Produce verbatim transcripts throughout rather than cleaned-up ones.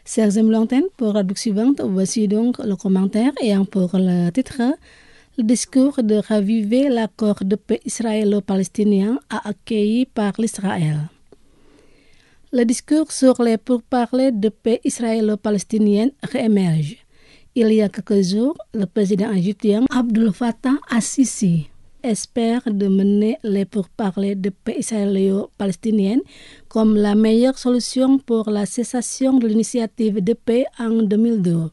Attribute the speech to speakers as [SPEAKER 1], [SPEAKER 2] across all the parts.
[SPEAKER 1] Chers amis l'antenne, pour la suivante, voici donc le commentaire et pour le titre, le discours de raviver l'accord de paix israélo-palestinien accueilli par l'Israël. Le discours sur les pourparlers de paix israélo-palestinienne réémerge. Il y a quelques jours, le président égyptien Abdel Fattah al-Sisi espère de mener les pourparlers de paix israélo-palestinienne comme la meilleure solution pour la cessation de l'initiative de paix en deux mille deux.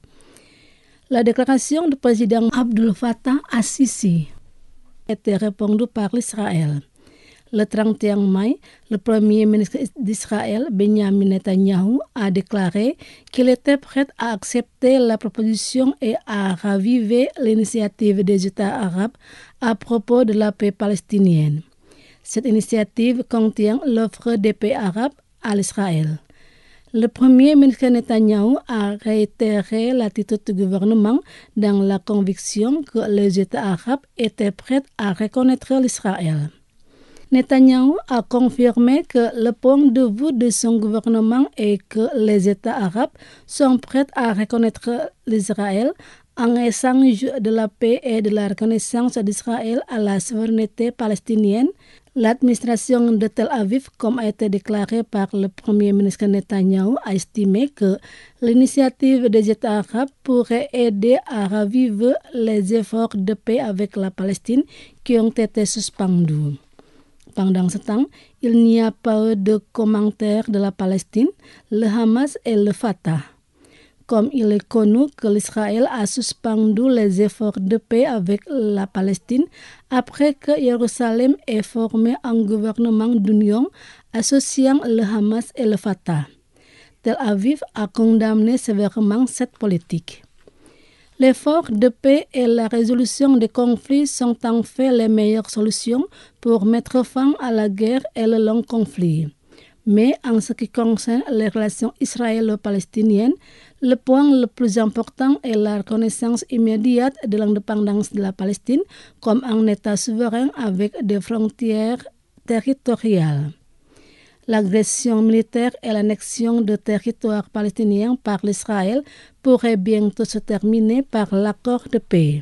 [SPEAKER 1] La déclaration du président Abdel Fattah al-Sisi a été répondue par l'Israël. Le trente et un mai, le premier ministre d'Israël, Benjamin Netanyahu, a déclaré qu'il était prêt à accepter la proposition et à raviver l'initiative des États arabes à propos de la paix palestinienne. Cette initiative contient l'offre de paix arabe à l'Israël. Le premier ministre Netanyahu a réitéré l'attitude du gouvernement dans la conviction que les États arabes étaient prêts à reconnaître l'Israël. Netanyahu a confirmé que le point de vue de son gouvernement est que les États arabes sont prêts à reconnaître l'Israël en échange de la paix et de la reconnaissance d'Israël à la souveraineté palestinienne. L'administration de Tel Aviv, comme a été déclaré par le premier ministre Netanyahu, a estimé que l'initiative des États arabes pourrait aider à raviver les efforts de paix avec la Palestine qui ont été suspendus. Pendant ce temps, il n'y a pas eu de commentaires de la Palestine, le Hamas et le Fatah. Comme il est connu que l'Israël a suspendu les efforts de paix avec la Palestine après que Jérusalem ait formé un gouvernement d'union associant le Hamas et le Fatah. Tel Aviv a condamné sévèrement cette politique. L'effort de paix et la résolution des conflits sont en fait les meilleures solutions pour mettre fin à la guerre et le long conflit. Mais en ce qui concerne les relations israélo-palestiniennes, le point le plus important est la reconnaissance immédiate de l'indépendance de la Palestine comme un État souverain avec des frontières territoriales. L'agression militaire et l'annexion de territoires palestiniens par l'Israël pourraient bientôt se terminer par l'accord de paix.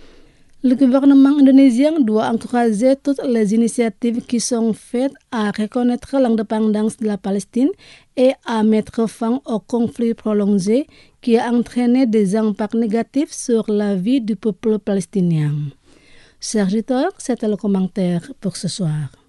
[SPEAKER 1] Le gouvernement indonésien doit encourager toutes les initiatives qui sont faites à reconnaître l'indépendance de la Palestine et à mettre fin au conflit prolongé qui a entraîné des impacts négatifs sur la vie du peuple palestinien. Chers auditeurs, c'était le commentaire pour ce soir.